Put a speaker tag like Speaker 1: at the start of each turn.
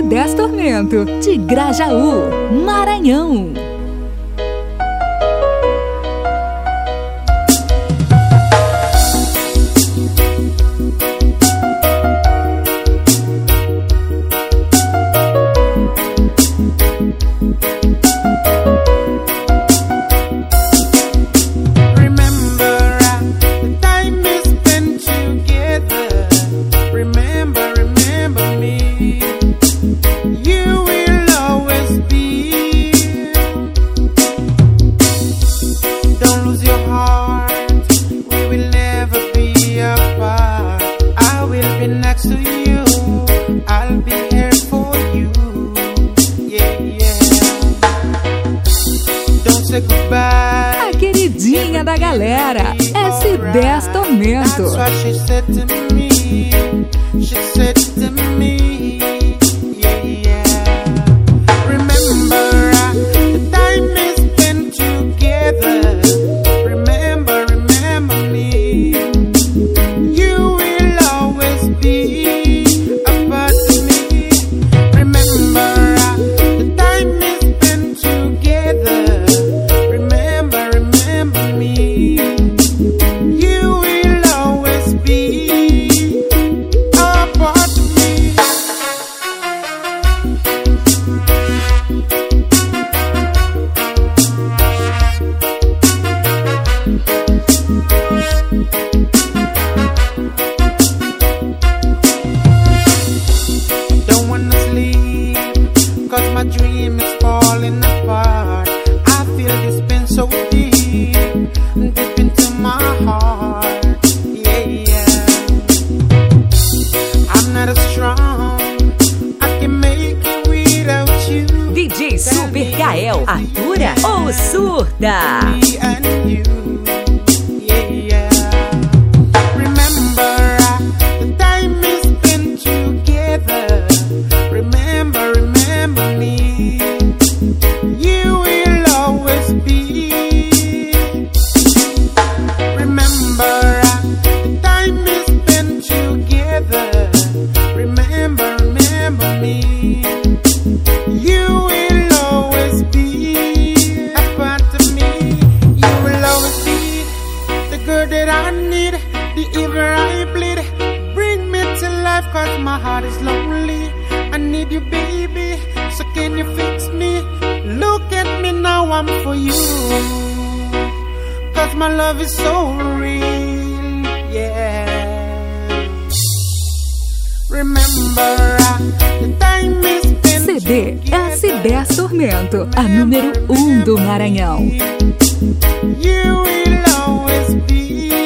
Speaker 1: S10 Tormento, de Grajaú, Maranhão.
Speaker 2: A queridinha da galera, S10 Tormento.
Speaker 1: DJ Super Gael, atura ou surda?
Speaker 2: Cause my heart is lonely, I need you baby, so can you fix me? Look at me now, I'm for you, cause my love is so real, yeah. Remember the time is spent
Speaker 1: CD S10 Tormento, a número 1 do Maranhão.
Speaker 2: You will always be